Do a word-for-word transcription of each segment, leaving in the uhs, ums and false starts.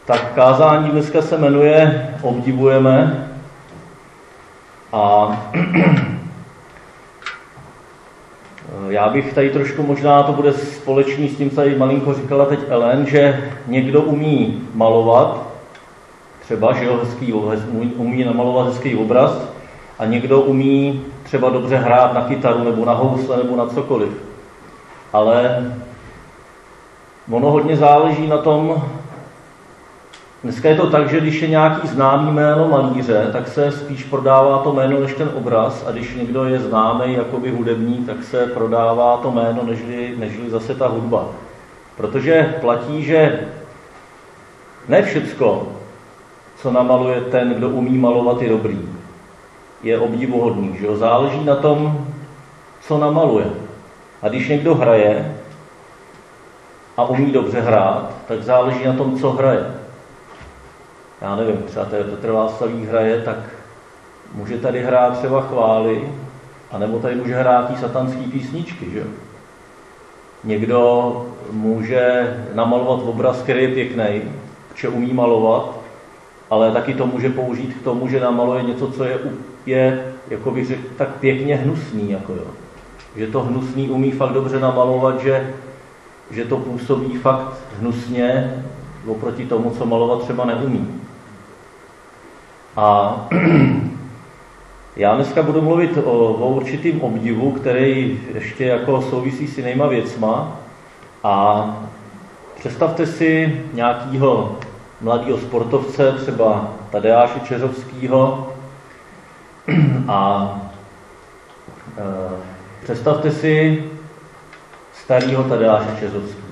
Tak kázání dneska se jmenuje Obdivujeme a já bych tady trošku, možná to bude společný s tím, co tady malinko říkala teď Ellen, že někdo umí malovat, třeba, že jo, hezký, umí namalovat hezký obraz a někdo umí třeba dobře hrát na kytaru nebo na housle nebo na cokoliv. Ale ono hodně záleží na tom. Dneska je to tak, že když je nějaký známý jméno malíře, tak se spíš prodává to jméno než ten obraz, a když někdo je známý jakoby hudební, tak se prodává to jméno nežli, nežli zase ta hudba. Protože platí, že ne všecko, co namaluje ten, kdo umí malovat, je dobrý. Je obdivuhodný, že jo? Záleží na tom, co namaluje. A když někdo hraje a umí dobře hrát, tak záleží na tom, co hraje. Já nevím, třeba tady Petr Václavík hraje, tak může tady hrát třeba chvály, anebo tady může hrát tí satanský písničky, že jo? Někdo může namalovat obraz, který je pěkný, protože umí malovat, ale taky to může použít k tomu, že namaluje něco, co je, je jako bych řekl, tak pěkně hnusný, jako jo. Že to hnusný umí fakt dobře namalovat, že, že to působí fakt hnusně oproti tomu, co malovat třeba neumí. A já dneska budu mluvit o, o určitým obdivu, který ještě jako souvisí s jinýma věcma. A představte si nějakého mladého sportovce, třeba Tadeáše Čeřovskýho, a e, představte si starého Tadeáše Čeřovskýho.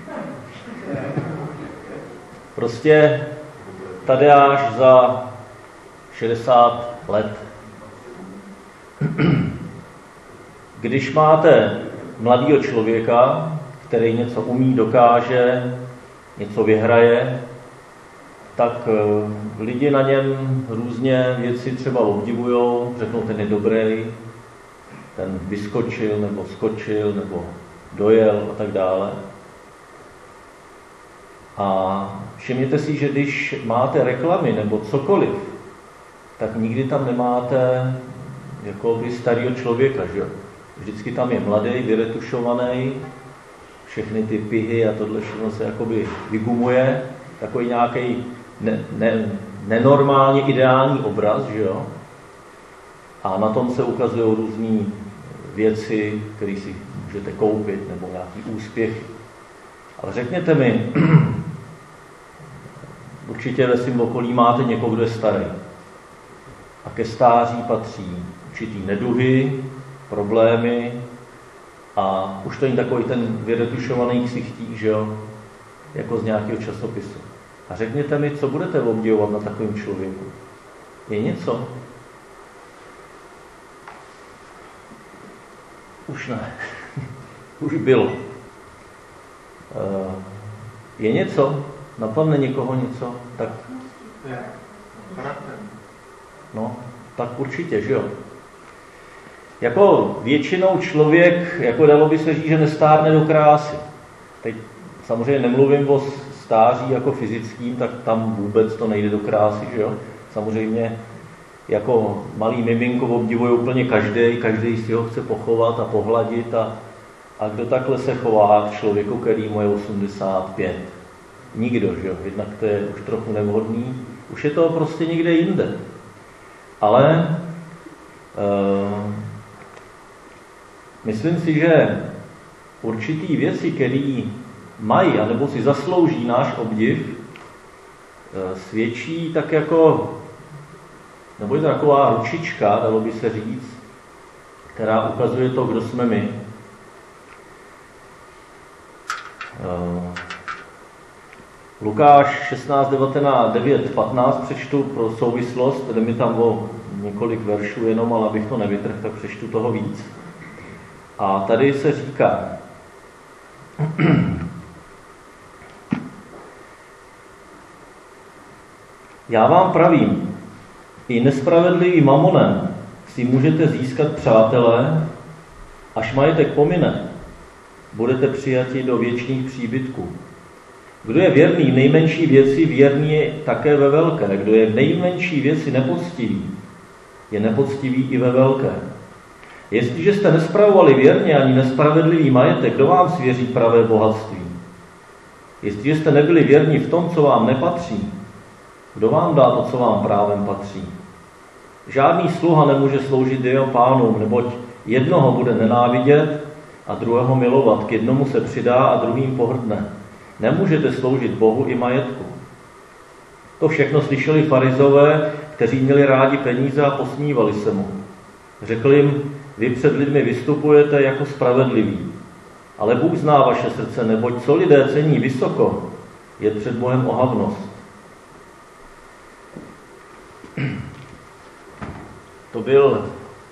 Prostě Tadeáš za šedesát let. Když máte mladého člověka, který něco umí, dokáže, něco vyhraje, tak lidi na něm různě věci třeba obdivujou, řeknou, ten je dobrý, ten vyskočil, nebo skočil, nebo dojel a tak dále. A všimněte si, že když máte reklamy nebo cokoliv, tak nikdy tam nemáte jakoby starého člověka, že jo? Vždycky tam je mladý, vyretušovaný, všechny ty pihy a tohle všechno se jakoby vygumuje, takový nějaký ne, ne, nenormálně ideální obraz, že jo? A na tom se ukazují různé věci, které si můžete koupit, nebo nějaký úspěchy. Ale řekněte mi, určitě ve svém okolí máte někoho, kdo je starý. A ke stáří patří určitý neduhy, problémy a už to není takový ten vyretušovaný ksichtík, že jo, jako z nějakého časopisu. A řekněte mi, co budete obdivovat na takovém člověku. Je něco? Už ne. Už bylo. Je něco? Napadne někoho něco? Tak... No, tak určitě, že jo. Jako většinou člověk, jako dalo by se říct, že nestárne do krásy. Teď samozřejmě nemluvím o stáří jako fyzickým, tak tam vůbec to nejde do krásy, že jo. Samozřejmě jako malý miminko obdivuje úplně každý, každý si ho chce pochovat a pohladit a, a kdo takhle se chová k člověku, který mu je osmdesát pět. Nikdo, že jo. Jednak to je už trochu nevhodný, už je to prostě někde jinde. Ale uh, myslím si, že určitý věci, které mají, anebo si zaslouží náš obdiv, uh, svědčí tak jako, nebo je to taková ručička, dalo by se říct, která ukazuje to, kdo jsme my. Uh, Lukáš šestnáct, devatenáct, devět, patnáct přečtu pro souvislost, jde mi tam o několik veršů jenom, ale abych to nevytrhl, tak přečtu toho víc. A tady se říká, já vám pravím, i nespravedlivým mamonem si můžete získat přátele, až majetek pomine, budete přijati do věčných příbytků. Kdo je věrný v nejmenší věci, věrný je také ve velké. Kdo je v nejmenší věci nepoctivý, je nepoctivý i ve velké. Jestliže jste nespravovali věrně ani nespravedlivý majetek, kdo vám svěří pravé bohatství? Jestliže jste nebyli věrní v tom, co vám nepatří, kdo vám dá to, co vám právem patří? Žádný sluha nemůže sloužit jeho pánům, neboť jednoho bude nenávidět a druhého milovat. K jednomu se přidá a druhým pohrdne. Nemůžete sloužit Bohu i majetku. To všechno slyšeli farizové, kteří měli rádi peníze a posmívali se mu. Řekl jim, vy před lidmi vystupujete jako spravedliví, ale Bůh zná vaše srdce, neboť co lidé cení vysoko, je před Bohem ohavnost. To, byl,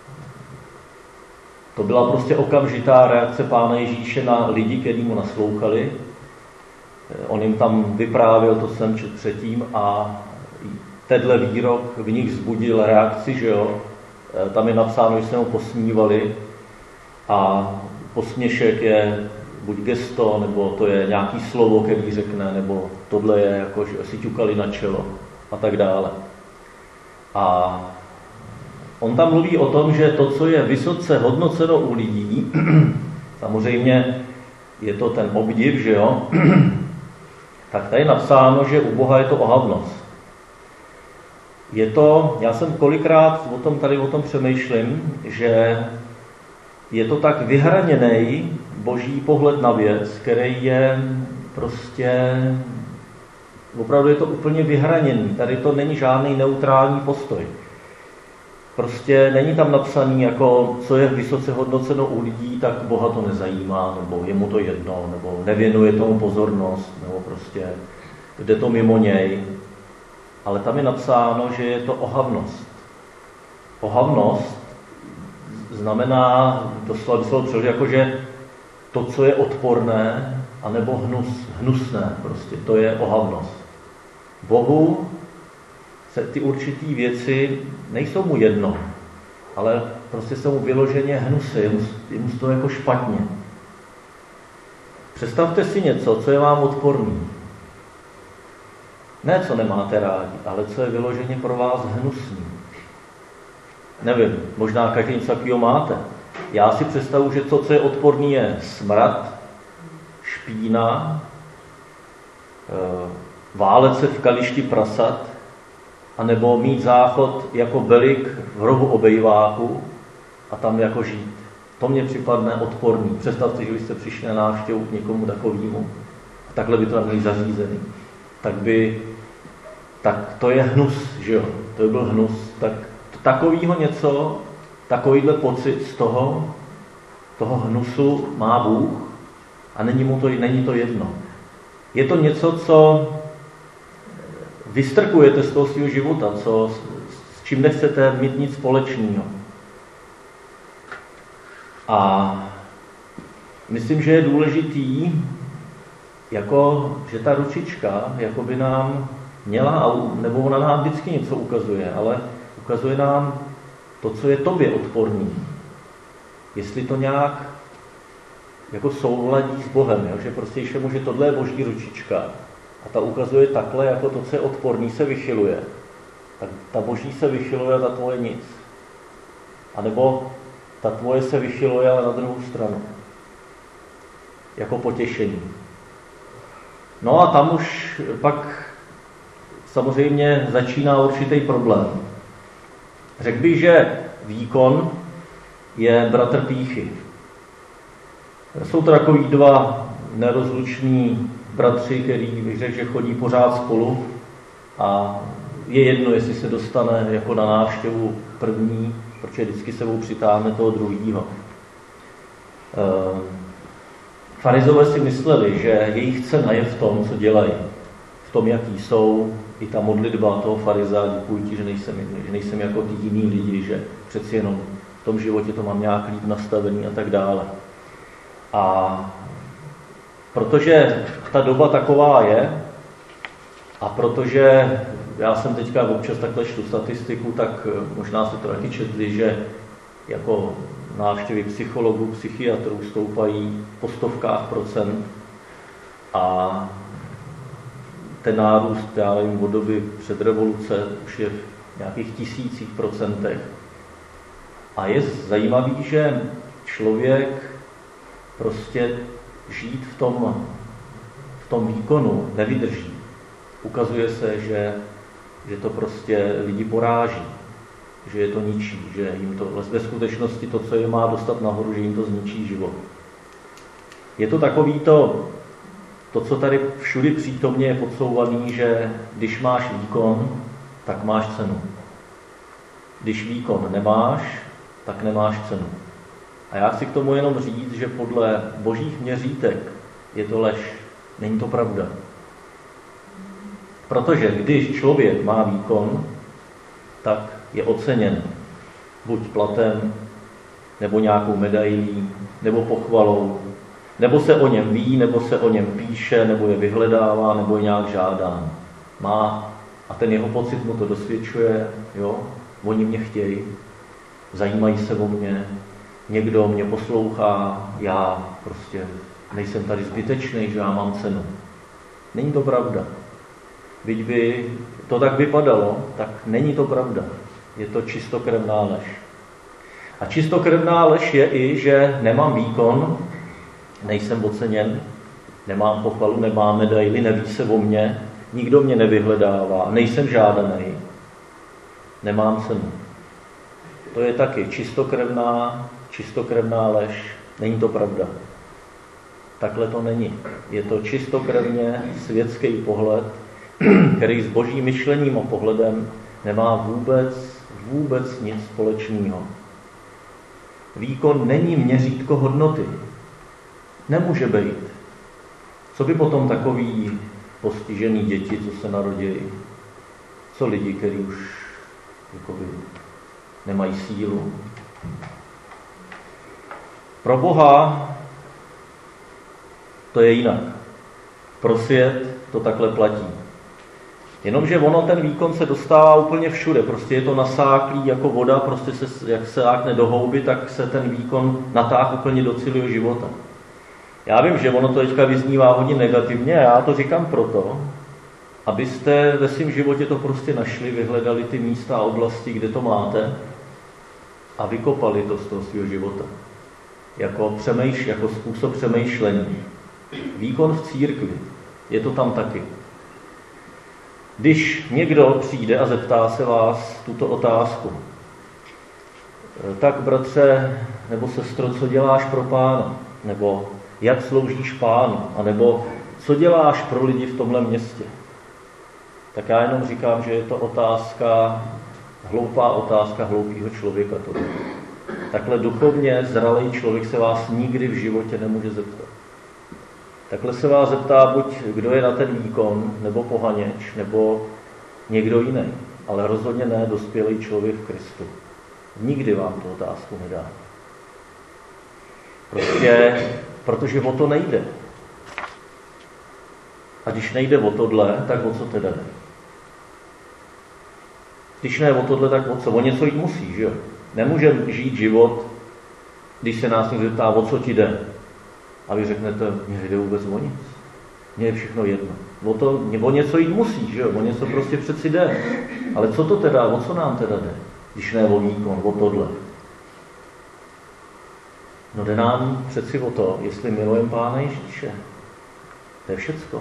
to byla prostě okamžitá reakce Pána Ježíše na lidi, kteří mu naslouchali. On jim tam vyprávěl, to jsem četl předtím, a tenhle výrok v nich vzbudil reakci, že jo. Tam je napsáno, že se mu posmívali a posměšek je buď gesto, nebo to je nějaký slovo, který řekne, nebo tohle je jako, že si ťukali na čelo a tak dále. A on tam mluví o tom, že to, co je vysoce hodnoceno u lidí, samozřejmě je to ten obdiv, že jo, tak tady je napsáno, že u Boha je to ohavnost. Je to, já jsem kolikrát o tom, tady o tom přemýšlím, že je to tak vyhraněný boží pohled na věc, který je prostě, opravdu je to úplně vyhraněný. Tady to není žádný neutrální postoj. Prostě není tam napsaný, jako co je vysoce hodnoceno u lidí, tak Boha to nezajímá, nebo je mu to jedno, nebo nevěnuje tomu pozornost, nebo prostě jde to mimo něj. Ale tam je napsáno, že je to ohavnost. Ohavnost znamená, doslova by se přeložit, jako že to, co je odporné, anebo hnus, hnusné, prostě, to je ohavnost. Bohu se ty určitý věci nejsou mu jedno, ale prostě jsou mu vyloženě hnusy, je mu, je mu to jako špatně. Představte si něco, co je vám odporný. Ne, co nemáte rádi, ale co je vyloženě pro vás hnusný. Nevím, možná každý něco takového máte. Já si představuji, že to, co je odporný, je smrad, špína, válec se v kališti prasat, anebo mít záchod jako belik v rohu obejváku a tam jako žít. To mně připadne odporný. Představte, že byste přišli na návštěvu k někomu takovému. Takhle by to tam měli zařízený. Tak by, tak to je hnus, že jo? To by byl hnus. Tak takovýho něco, takovýhle pocit z toho, toho hnusu má Bůh a není mu to, není to jedno. Je to něco, co vystrkujete z toho svého života, co, s čím nechcete mít nic společného. A myslím, že je důležitý, jako, že ta ručička jako by nám měla, nebo ona nám vždycky něco ukazuje, ale ukazuje nám to, co je tobě odporný. Jestli to nějak jako souladí s Bohem, jo? Že prostě ještě může tohle je boží ručička a ta ukazuje takhle, jako to, co je odporný, se vychyluje. Tak ta boží se vychyluje a ta tvoje nic. A nebo ta tvoje se vychyluje, ale na druhou stranu. Jako potěšení. No a tam už pak samozřejmě začíná určitý problém. Řekl bych, že výkon je bratr pýchy. Jsou to takový dva nerozluční bratři, který bych řekl, že chodí pořád spolu a je jedno, jestli se dostane jako na návštěvu první, protože vždycky sebou přitáhne toho druhýho. Farizové si mysleli, že jejich cena je v tom, co dělají, v tom, jaký jsou, i ta modlitba toho farizea, děkuji ti, že nejsem, že nejsem jako ty jiný lidi, že přeci jenom v tom životě to mám nějak líp nastavený a tak dále. A protože ta doba taková je, a protože já jsem teďka občas takhle čtu statistiku, tak možná se to taky četli, že jako návštěvy psychologů, psychiatrů stoupají po stovkách procent a ten nárůst, já nevím, od doby před revoluce už je v nějakých tisících procentech. A je zajímavý, že člověk prostě žít v tom, v tom výkonu nevydrží. Ukazuje se, že, že to prostě lidi poráží, že je to ničí, že jim to ve skutečnosti to, co je má dostat nahoru, že jim to zničí život. Je to takový to, to, co tady všudy přítomně je podsouvaný, že když máš výkon, tak máš cenu. Když výkon nemáš, tak nemáš cenu. A já chci k tomu jenom říct, že podle božích měřítek je to lež. Není to pravda. Protože když člověk má výkon, tak je oceněn buď platem, nebo nějakou medailí, nebo pochvalou, nebo se o něm ví, nebo se o něm píše, nebo je vyhledává, nebo je nějak žádán. Má a ten jeho pocit mu to dosvědčuje, jo, oni mě chtějí, zajímají se o mě, někdo mě poslouchá, já prostě nejsem tady zbytečný, že já mám cenu. Není to pravda. Byť by to tak vypadalo, tak není to pravda. Je to čistokrevná lež. A čistokrevná lež je i, že nemám výkon, nejsem oceněn, nemám pochvalu, nemám medaili, neví se o mně, nikdo mě nevyhledává, nejsem žádaný, nemám cenu. To je taky čistokrevná, čistokrevná lež, není to pravda. Takhle to není. Je to čistokrevně světský pohled, který s božím myšlením a pohledem nemá vůbec, vůbec nic společného. Výkon není měřítko hodnoty. Nemůže být. Co by potom takový postižený děti, co se narodili, co lidi, kteří už jakoby, nemají sílu. Pro Boha to je jinak. Pro svět to takhle platí. Jenomže ono, ten výkon se dostává úplně všude. Prostě je to nasáklý jako voda, prostě se, jak se ákne do houby, tak se ten výkon natáhne úplně do celého života. Já vím, že ono to teďka vyznívá hodně negativně a já to říkám proto, abyste ve svém životě to prostě našli, vyhledali ty místa a oblasti, kde to máte a vykopali to z toho svého života. Jako, přemýš, jako způsob přemýšlení. Výkon v církvi, je to tam taky. Když někdo přijde a zeptá se vás tuto otázku, tak bratře nebo sestro, co děláš pro Pána? Nebo jak sloužíš Pánu? A nebo co děláš pro lidi v tomhle městě? Tak já jenom říkám, že je to otázka, hloupá otázka hloupého člověka. Tohle. Takhle duchovně zralý člověk se vás nikdy v životě nemůže zeptat. Takhle se vás zeptá buď kdo je na ten výkon, nebo pohaněč, nebo někdo jiný. Ale rozhodně ne dospělý člověk v Kristu. Nikdy vám tu otázku nedá. Prostě, protože o to nejde. A když nejde o tohle, tak o co teda jde? Když ne o tohle, tak o co? O něco jít musí, že jo? Nemůžeme žít život, když se nás někdo zeptá, o co ti jde. A vy řeknete, mně jde vůbec o nic. Mně je všechno jedno. O, to, o něco jít musí, že jo? O něco prostě přeci jde. Ale co to teda, o co nám teda jde? Když ne o výkon, o tohle. No jde nám přeci o to, jestli milujeme Pána Ježíše. To je všecko.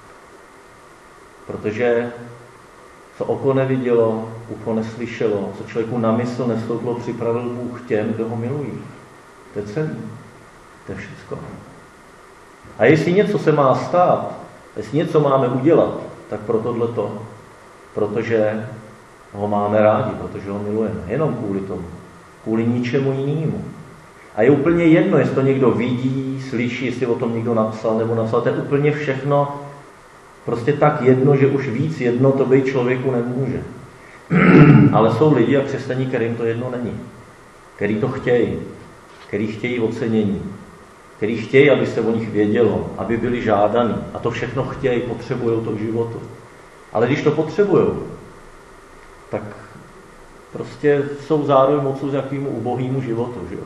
Protože co oko nevidělo, ucho neslyšelo, co člověku na mysl nevstoupilo, připravil Bůh těm, kdo ho milují. To je celý. To je všecko. A jestli něco se má stát, jestli něco máme udělat, tak pro tohleto, protože ho máme rádi, protože ho milujeme. Jenom kvůli tomu. Kvůli ničemu jinému. A je úplně jedno, jestli to někdo vidí, slyší, jestli o tom někdo napsal nebo napsal. To je úplně všechno prostě tak jedno, že už víc jedno to být člověku nemůže. Ale jsou lidi a křesťané, kterým to jedno není. Který to chtějí. Který chtějí ocenění. Který chtějí, aby se o nich vědělo, aby byli žádaní. A to všechno chtějí, potřebují to k životu. Ale když to potřebují, tak prostě jsou zároveň mocu s jakýmu ubohýmu životu, že jo?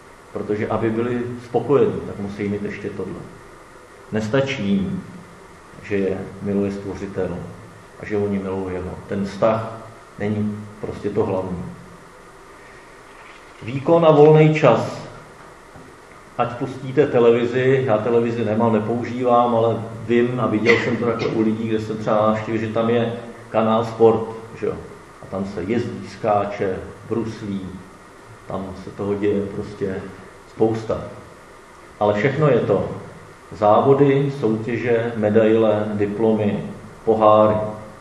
Protože aby byli spokojení, tak musí mít ještě tohle. Nestačí jim že je miluje Stvořitel a že oni milují jeho. Ten vztah není prostě to hlavní. Výkon a volný čas. Ať pustíte televizi, já televizi nemám, nepoužívám, ale vím a viděl jsem to takhle u lidí, kde jsem třeba návštěvil, že tam je kanál Sport, že jo? A tam se jezdí, skáče, bruslí, tam se toho děje prostě spousta. Ale všechno je to závody, soutěže, medaile, diplomy, poháry.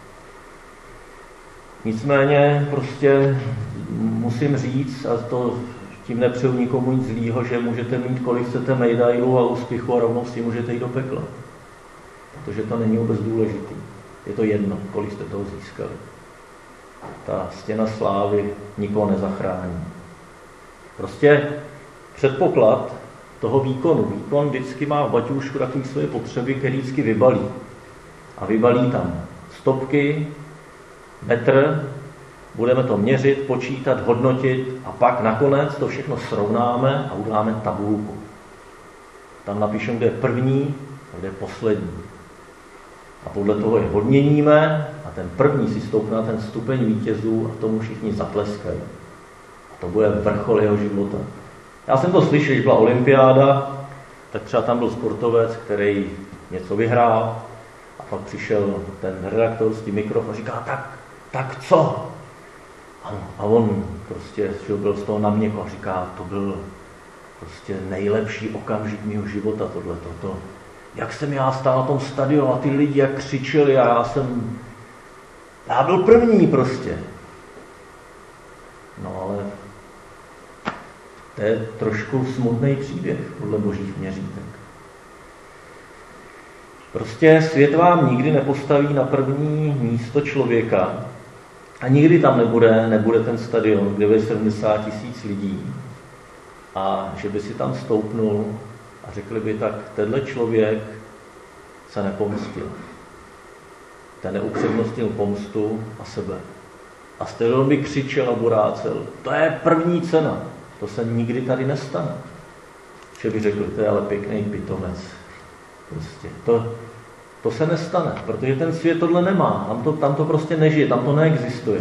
Nicméně prostě musím říct, a to tím nepřeju nikomu nic zlýho, že můžete mít kolik chcete medailů a úspěchu a rovnou si můžete jít do pekla. Protože to není vůbec důležitý. Je to jedno, kolik jste toho získali. Ta stěna slávy nikoho nezachrání. Prostě předpoklad toho výkonu. Výkon vždycky má v baťůžku takové své potřeby, které vždycky vybalí. A vybalí tam stopky, metr, budeme to měřit, počítat, hodnotit a pak nakonec to všechno srovnáme a uděláme tabulku. Tam napíšeme, kde je první a kde je poslední. A podle toho je odměníme a ten první si stoupne na ten stupeň vítězů a tomu všichni zatleskají. A to bude vrchol jeho života. Já jsem to slyšel, když byla olympiáda, tak třeba tam byl sportovec, který něco vyhrál a pak přišel ten redaktor s tím mikrofonem a říká, tak, tak co? A on prostě byl z toho na mě a říká, to byl prostě nejlepší okamžik mého života, tohleto. To. Jak jsem já stál na tom stadionu a ty lidi jak křičeli a já jsem, já byl první prostě. No ale to je trošku smutný příběh podle božích měřítek. Prostě svět vám nikdy nepostaví na první místo člověka a nikdy tam nebude, nebude ten stadion, kde bude sedmdesát tisíc lidí a že by si tam stoupnul a řekli by tak, tenhle člověk se nepomstil. Ten neupřednostnil pomstu a sebe. A stadion by křičel a borácel, to je první cena, to se nikdy tady nestane. Že by řekli, to je ale pěkný pitomec. Prostě to, to se nestane, protože ten svět tohle nemá, tam to, tam to prostě nežije, tam to neexistuje.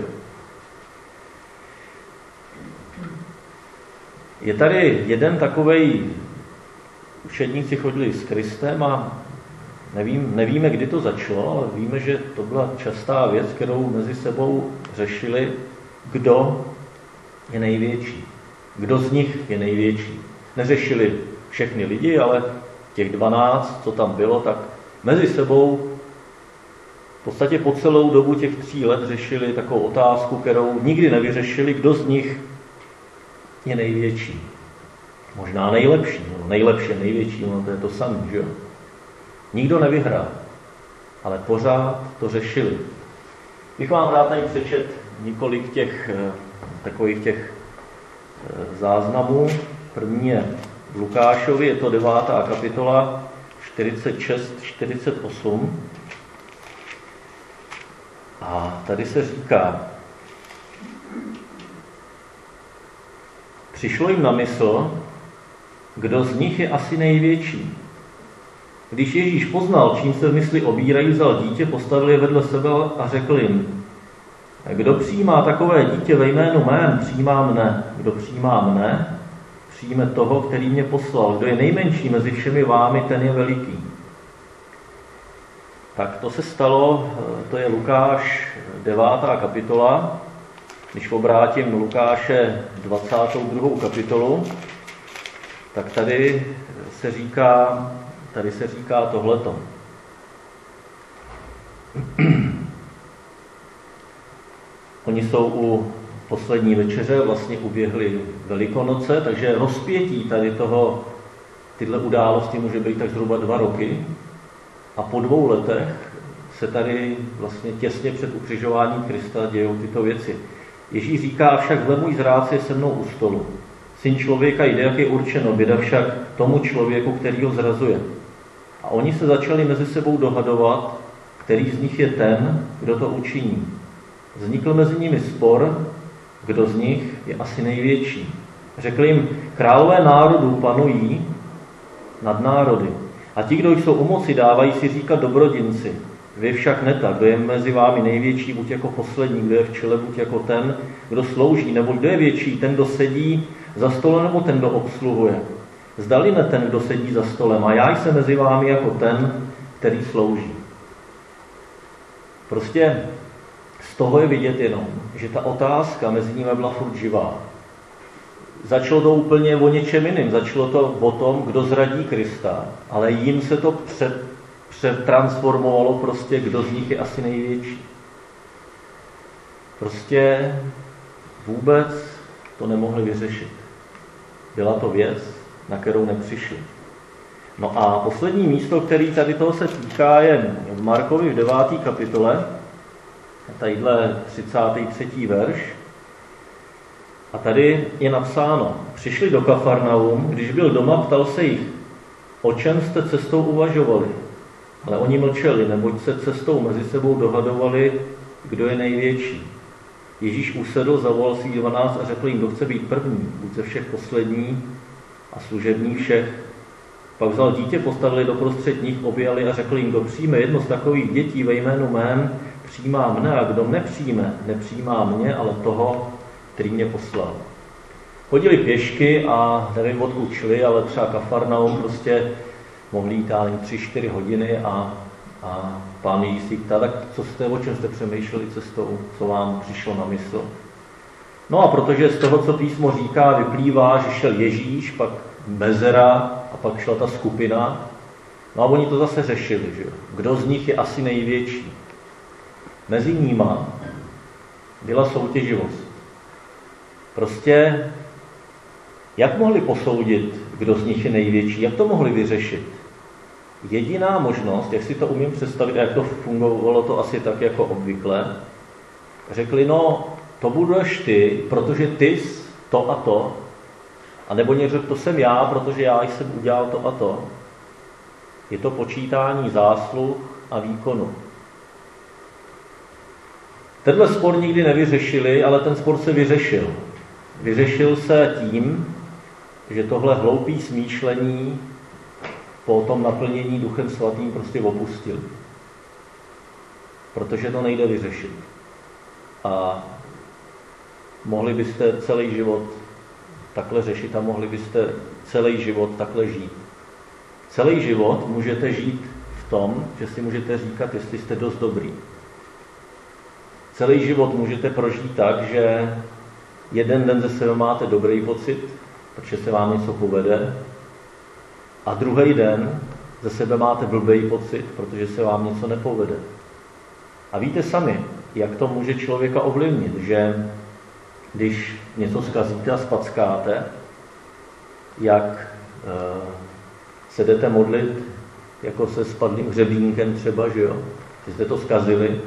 Je tady jeden takovej, učedníci chodili s Kristem a nevím, nevíme, kdy to začalo, ale víme, že to byla častá věc, kterou mezi sebou řešili, kdo je největší. Kdo z nich je největší. Neřešili všechny lidi, ale těch dvanáct, co tam bylo, tak mezi sebou v podstatě po celou dobu těch tří let řešili takovou otázku, kterou nikdy nevyřešili, kdo z nich je největší. Možná nejlepší, no, nejlepší, největší, no to je to samé, že jo. Nikdo nevyhrál, ale pořád to řešili. Bych vám rád tady přečet několik těch takových těch záznamů. První je v Lukášovi, je to devátá kapitola, čtyřicet šest čtyřicet osm. A tady se říká, přišlo jim na mysl, kdo z nich je asi největší. Když Ježíš poznal, čím se v mysli obírají, vzal dítě, postavil je vedle sebe a řekl jim, kdo přijímá takové dítě ve jménu mém, přijímá mne. Kdo přijímá mne, přijme toho, který mě poslal. Kdo je nejmenší mezi všemi vámi, ten je veliký. Tak to se stalo, to je Lukáš devátá kapitola. Když obrátím Lukáše dvacátou druhou kapitolu, tak tady se říká, tady se říká tohleto. Oni jsou u poslední večeře, vlastně uběhly Velikonoce, takže rozpětí tady toho, tyhle události může být tak zhruba dva roky. A po dvou letech se tady vlastně těsně před ukřižováním Krista dějou tyto věci. Ježíš říká, však zle můj zrádce je se mnou u stolu. Syn člověka jde, jak je určeno, běda však tomu člověku, který ho zrazuje. A oni se začali mezi sebou dohadovat, který z nich je ten, kdo to učiní. Vznikl mezi nimi spor, kdo z nich je asi největší. Řekl jim, králové národů panují nad národy A ti, kdo jsou u moci, dávají si říkat dobrodinci. Vy však ne tak, kdo je mezi vámi největší, buď jako poslední, kdo je v čele, buď jako ten, kdo slouží, nebo kdo je větší, ten, kdo sedí za stolem, nebo ten, kdo obsluhuje. Zdali ne ten, kdo sedí za stolem, a já jsem mezi vámi jako ten, který slouží. Prostě z toho je vidět jenom, že ta otázka mezi nimi byla furt živá. Začalo to úplně o něčem jiným, začalo to o tom, kdo zradí Krista, ale jim se to před, přetransformovalo prostě, kdo z nich je asi největší. Prostě vůbec to nemohli vyřešit. Byla to věc, na kterou nepřišli. No a poslední místo, který tady toho se týká, je v Markovi v deváté kapitole, tadyhle třicátý třetí verš. A tady je napsáno, přišli do Kafarnaum, když byl doma, ptal se jich, o čem jste cestou uvažovali. Ale oni mlčeli, neboť se cestou mezi sebou dohadovali, kdo je největší. Ježíš usedl, zavolal si dvanáct a řekl jim, kdo chce být první, buď ze všech poslední a služební všech. Pak vzal dítě, postavili doprostřed nich, objali a řekl jim, kdo přijme jedno z takových dětí ve jménu mém, přijímá mne, a kdo nepřijme, nepřijímá mě, ale toho, který mě poslal. Chodili pěšky a nevím, odkud šli, ale třeba Kafarnaum prostě mohli jít ani tři čtyři hodiny a, a pán Ježíš si ptá, tak co jste, o čem jste přemýšleli cestou, co vám přišlo na mysl. No a protože z toho, co písmo říká, vyplývá, že šel Ježíš, pak mezera a pak šla ta skupina, no a oni to zase řešili, že jo? Kdo z nich je asi největší. Mezi níma byla soutěživost. Prostě, jak mohli posoudit, kdo z nich je největší, jak to mohli vyřešit? Jediná možnost, jak si to umím představit, jak to fungovalo to asi tak jako obvykle, řekli, no, to budeš ty, protože ty jsi to a to, a nebo někdo, to jsem já, protože já jsem udělal to a to. Je to počítání zásluh a výkonu. Tenhle spor nikdy nevyřešili, ale ten spor se vyřešil. Vyřešil se tím, že tohle hloupý smýšlení po tom naplnění Duchem Svatým prostě opustili. Protože to nejde vyřešit. A mohli byste celý život takhle řešit a mohli byste celý život takhle žít. Celý život můžete žít v tom, že si můžete říkat, jestli jste dost dobrý. Celý život můžete prožít tak, že jeden den ze sebe máte dobrý pocit, protože se vám něco povede, a druhý den ze sebe máte blbý pocit, protože se vám něco nepovede. A víte sami, jak to může člověka ovlivnit, že když něco zkazíte a spackáte, jak e, se jdete modlit jako se spadlým hřebínkem třeba, že jo, že jste to zkazili,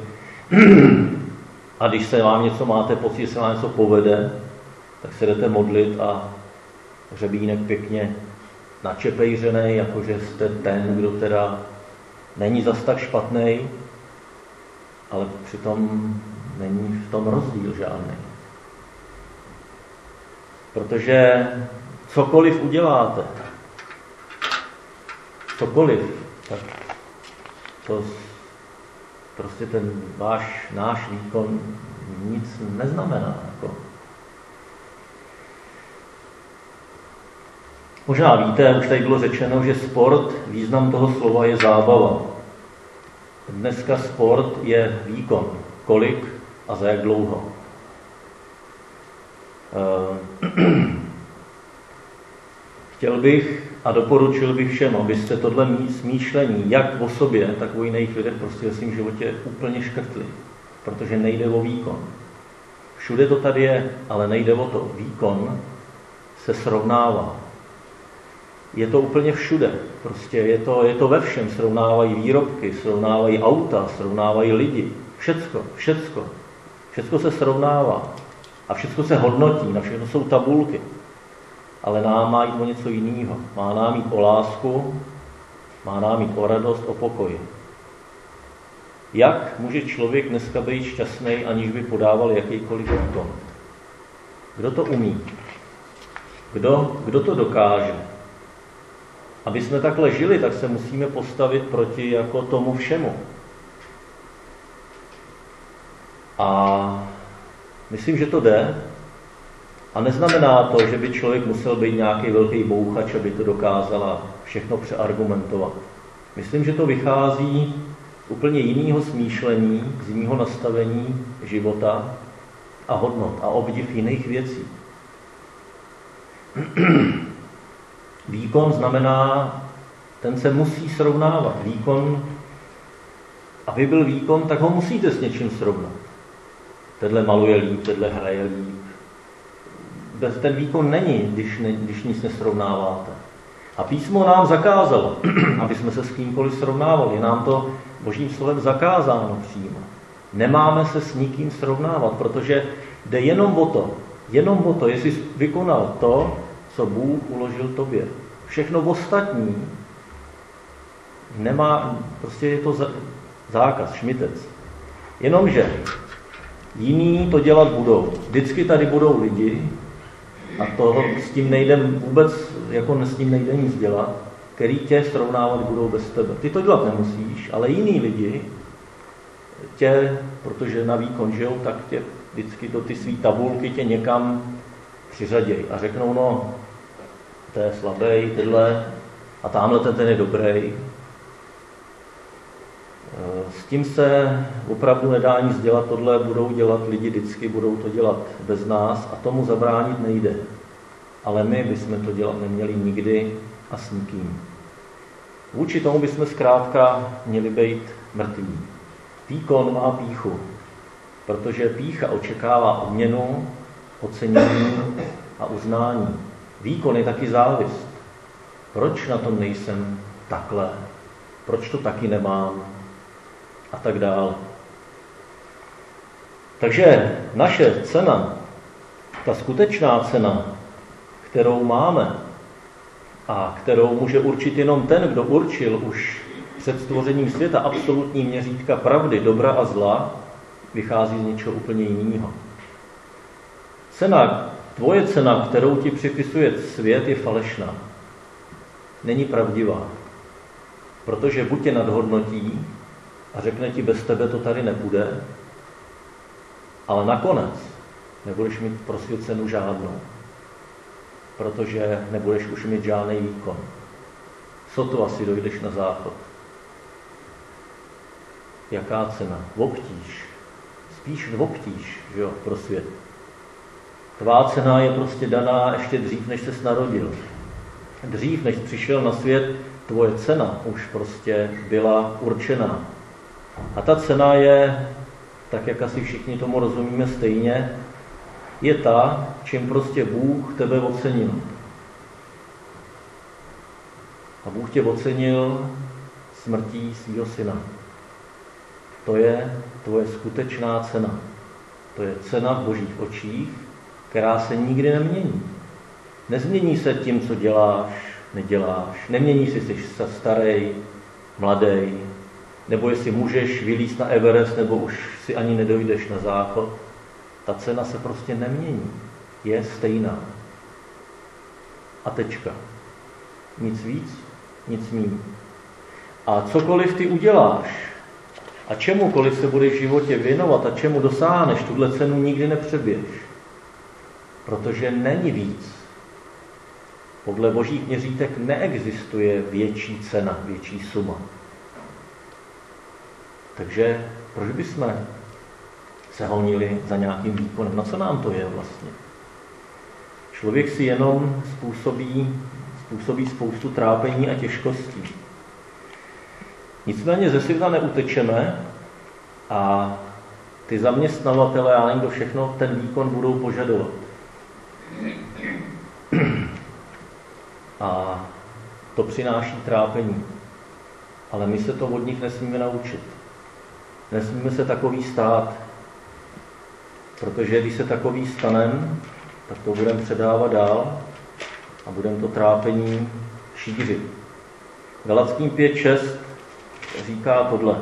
a když se vám něco máte pocit, že se vám něco povede, tak se jdete modlit a hřebínek pěkně načepejřenej, jakože jste ten, kdo teda není zas tak špatnej, ale přitom není v tom rozdíl žádný. Protože cokoliv uděláte, cokoliv, tak to prostě ten váš, náš výkon nic neznamená. Jako. Možná víte, už tady bylo řečeno, že sport, význam toho slova je zábava. Dneska sport je výkon. Kolik a za jak dlouho. Chtěl bych a doporučil bych všem, abyste tohle smýšlení, jak o sobě, tak o jiných lidech, prostě ve svém životě úplně škrtli. Protože nejde o výkon. Všude to tady je, ale nejde o to. Výkon se srovnává. Je to úplně všude. Prostě je to, je to ve všem. Srovnávají výrobky, srovnávají auta, srovnávají lidi. Všecko, všecko. Všecko se srovnává. A všecko se hodnotí, na všechno jsou tabulky. Ale nám má jít o něco jiného. Má nám jít o lásku, má nám jít o radost, o pokoj. Jak může člověk dneska být šťastný, aniž by podával jakýkoliv výkon? Kdo to umí? Kdo, kdo to dokáže? aby jsme takhle žili, tak se musíme postavit proti jako tomu všemu. A myslím, že to jde. A neznamená to, že by člověk musel být nějaký velký bouchač, aby to dokázala všechno přeargumentovat. Myslím, že to vychází z úplně jiného smýšlení, z jiného nastavení života a hodnot a obdiv jiných věcí. Výkon znamená, ten se musí srovnávat. Výkon, aby byl výkon, tak ho musíte s něčím srovnat. Tenhle maluje líp, tenhle hraje líp. Bez ten výkon není, když, ne, když nic nesrovnáváte. A písmo nám zakázalo, aby jsme se s kýmkoliv srovnávali. Je nám to Božím slovem zakázáno přímo. Nemáme se s nikým srovnávat, protože jde jenom o to, jenom o to, jestli jsi vykonal to, co Bůh uložil tobě. Všechno ostatní nemá, prostě je to zákaz, šmitec. Jenomže jiní to dělat budou. Vždycky tady budou lidi, a to s tím nejde vůbec, jako s tím nejde nic dělat, který tě srovnávat budou bez tebe. Ty to dělat nemusíš, ale jiní lidi tě, protože na výkon žijou, tak tě vždycky do ty svý tabulky tě někam přiřaděj a řeknou, no, to je slabý, tyhle, a tamhle ten, ten je dobrý. S tím se opravdu nedá nic dělat, tohle budou dělat lidi vždycky, budou to dělat bez nás a tomu zabránit nejde. Ale my bychom to dělat neměli nikdy a s nikým. Vůči tomu bychom zkrátka měli být mrtví. Výkon má pýchu, protože pýcha očekává odměnu, ocenění a uznání. Výkon je taky závist. Proč na tom nejsem takhle? Proč to taky nemám? A tak dále. Takže naše cena, ta skutečná cena, kterou máme a kterou může určit jenom ten, kdo určil už před stvořením světa absolutní měřítka pravdy, dobra a zla, vychází z něčeho úplně jiného. Cena, tvoje cena, kterou ti připisuje svět, je falešná. Není pravdivá. Protože buď tě nadhodnotí a řekne ti, bez tebe to tady nebude, ale nakonec nebudeš mít pro svět cenu žádnou, protože nebudeš už mít žádný výkon. Sotva si dojdeš na záchod. Jaká cena? Obtíž. Spíš obtíž, že jo, pro svět. Tvá cena je prostě daná ještě dřív, než ses narodil. Dřív, než přišel na svět, tvoje cena už prostě byla určená. A ta cena je, tak jak asi všichni tomu rozumíme stejně, je ta, čím prostě Bůh tebe ocenil. A Bůh tě ocenil smrtí svýho syna. To je tvoje skutečná cena. To je cena v Božích očích, která se nikdy nemění. Nezmění se tím, co děláš, neděláš. Nemění si, jsi starý, mladý, nebo jestli můžeš vylízt na Everest, nebo už si ani nedojdeš na záchod. Ta cena se prostě nemění. Je stejná. A tečka. Nic víc, nic míň. A cokoliv ty uděláš, a čemukoliv se budeš v životě věnovat a čemu dosáhneš, tuhle cenu nikdy nepřeběž. Protože není víc. Podle Božích měřítek neexistuje větší cena, větší suma. Takže proč bychom se honili za nějakým výkonem? Na co nám to je vlastně? Člověk si jenom způsobí, způsobí spoustu trápení a těžkostí. Nicméně ze světa neutečeme a ty zaměstnavatele a někdo všechno ten výkon budou požadovat. A to přináší trápení. Ale my se to od nich nesmíme naučit. Nesmíme se takový stát, protože když se takový stanem, tak to budeme předávat dál a budeme to trápení šířit. Galackým pět šest říká tohle.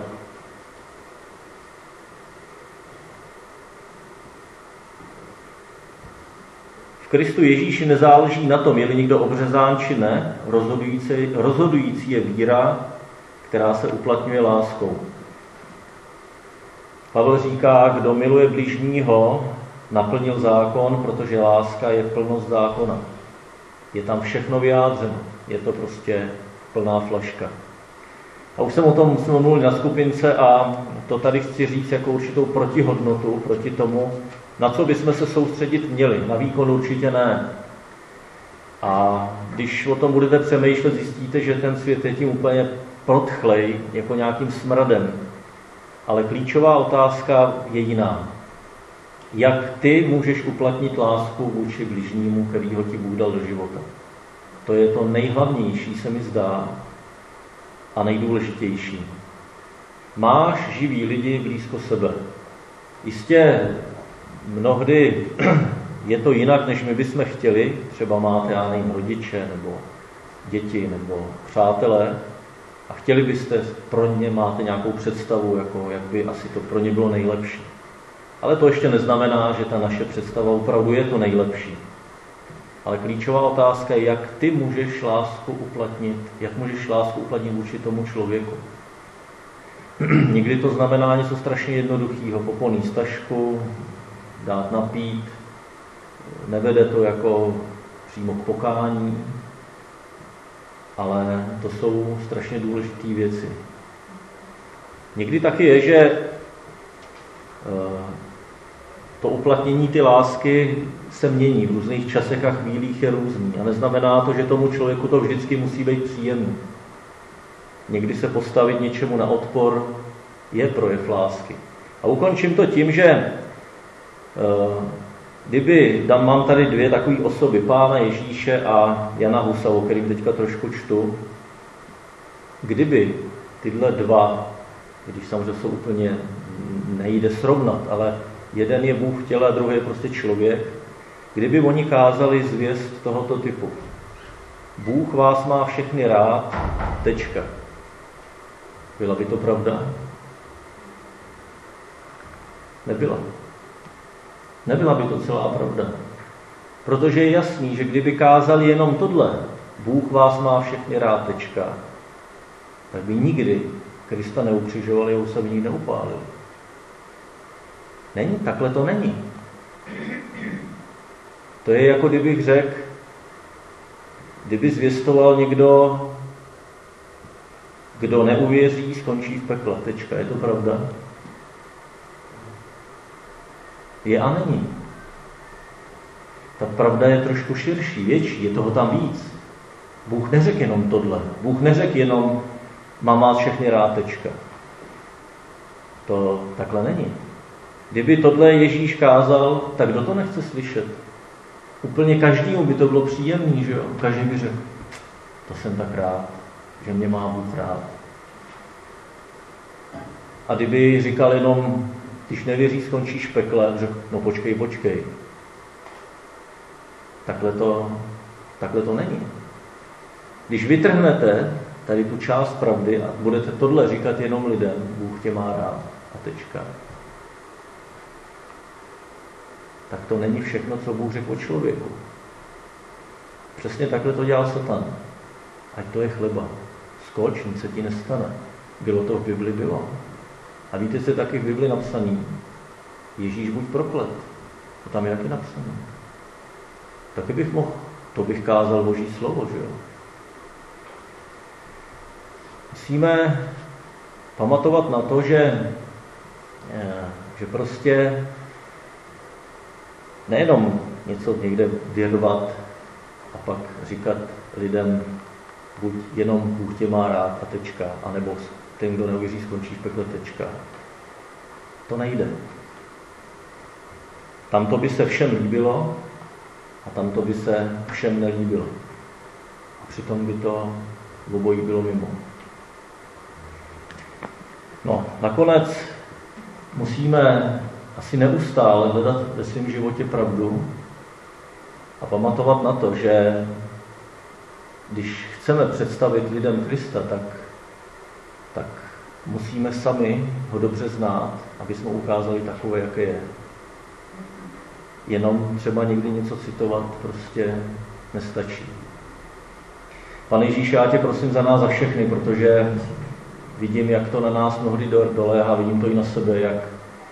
V Kristu Ježíši nezáleží na tom, je-li někdo obřezán či ne, rozhodující, rozhodující je víra, která se uplatňuje láskou. Pavel říká, kdo miluje bližního, naplnil zákon, protože láska je plnost zákona. Je tam všechno vyjádřeno. Je to prostě plná flaška. A už jsem o tom jsme mluvili na skupince a to tady chci říct jako určitou protihodnotu proti tomu, na co bychom se soustředit měli. Na výkon určitě ne. A když o tom budete přemýšlet, zjistíte, že ten svět je tím úplně protchlej, jako nějakým smradem. Ale klíčová otázka je jiná. Jak ty můžeš uplatnit lásku vůči bližnímu, kterýho ti Bůh dal do života? To je to nejhlavnější, se mi zdá, a nejdůležitější. Máš živý lidi blízko sebe. Jistě mnohdy je to jinak, než my bychom chtěli. Třeba máte, já nevím, rodiče, nebo děti, nebo přátelé a chtěli byste, pro ně máte nějakou představu, jako jak by asi to pro ně bylo nejlepší. Ale to ještě neznamená, že ta naše představa opravdu je to nejlepší. Ale klíčová otázka je, jak ty můžeš lásku uplatnit, jak můžeš lásku uplatnit vůči tomu člověku. Někdy to znamená něco strašně jednoduchého, poponést tašku, dát napít, nevede to jako přímo k pokání, ale to jsou strašně důležité věci. Někdy taky je, že to uplatnění ty lásky se mění. V různých časech a chvílích je různý. A neznamená to, že tomu člověku to vždycky musí být příjemný. Někdy se postavit něčemu na odpor je projev lásky. A ukončím to tím, že kdyby, dám, mám tady dvě takové osoby, Pána Ježíše a Jana Husa, o kterým teďka trošku čtu, kdyby tyhle dva, když samozřejmě jsou úplně, nejde srovnat, ale jeden je Bůh v těle a druhý je prostě člověk, kdyby oni kázali zvěst tohoto typu. Bůh vás má všechny rád, tečka. Byla by to pravda? Nebyla. Nebyla by to celá pravda. Protože je jasný, že kdyby kázali jenom tohle, Bůh vás má všechny rád, tečka, tak by nikdy Krista neukřižovali a už se by nikdy neupálili. Není, takhle to není. To je jako kdybych řekl, kdyby zvěstoval někdo, kdo neuvěří, skončí v pekle. Tečka. Je to pravda? Je a není. Ta pravda je trošku širší, větší, je toho tam víc. Bůh neřekl jenom tohle. Bůh neřekl jenom mám vás všechny rád, tečka. To takhle není. Kdyby tohle Ježíš kázal, tak kdo to nechce slyšet? Úplně každému by to bylo příjemný, že jo? Každý by řekl, to jsem tak rád, že mě má Bůh rád. A kdyby říkal jenom, když nevěří, skončíš v pekle, řekl, no počkej, počkej. Takhle to, takhle to není. Když vytrhnete tady tu část pravdy a budete tohle říkat jenom lidem, Bůh tě má rád a tečka, tak to není všechno, co Bůh řekl o člověku. Přesně takhle to dělal Satan. Ať to je chleba. Skoč, nic se ti nestane. Bylo to v Bibli, bylo. A víte, co je taky v Bibli napsaný? Ježíš buď proklet. To tam je taky napsané. Taky bych mohl, to bych kázal Boží slovo, že jo? Musíme pamatovat na to, že, že prostě nejenom něco někde věrvat a pak říkat lidem, buď jenom Bůh tě má rád a tečka, anebo ten, kdo neuvěří, skončí v pekle, tečka. To nejde. Tamto by se všem líbilo a tamto by se všem nelíbilo. A přitom by to obojí bylo mimo. No, nakonec musíme asi neustále hledat ve svém životě pravdu a pamatovat na to, že když chceme představit lidem Krista, tak, tak musíme sami ho dobře znát, aby jsme ukázali takové, jaké je. jenom třeba někdy něco citovat prostě nestačí. Pane Ježíši, já tě prosím za nás za všechny, protože vidím, jak to na nás mnohdy doléhá, vidím to i na sebe, jak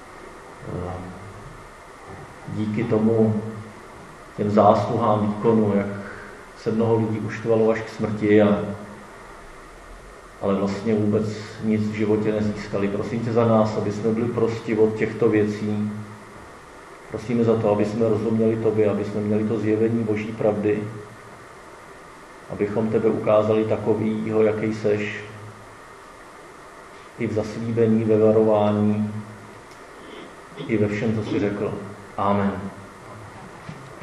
díky tomu těm zásluhám výkonu, jak se mnoho lidí uštvalo až k smrti, a, ale vlastně vůbec nic v životě nezískali. Prosím tě za nás, aby jsme byli prosti od těchto věcí. Prosíme za to, aby jsme rozuměli tobě, aby jsme měli to zjevení Boží pravdy, abychom tebe ukázali takovýho, jaký seš, i v zaslíbení, ve varování, i ve všem, co jsi řekl. Amen.